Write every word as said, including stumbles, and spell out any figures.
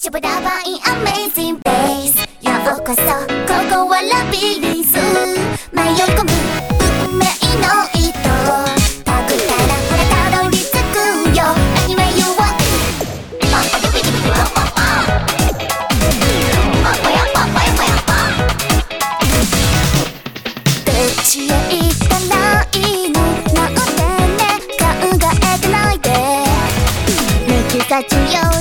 シュブダバインアメージングベースようこそここはラビリンス迷い込む運命の糸たぐったらほらたどり着くよ Anyway you wantパパユビユビパパパパパヤパパヤパヤパどっちへ行ったらいいのなんてね考えてないで抜き差しよ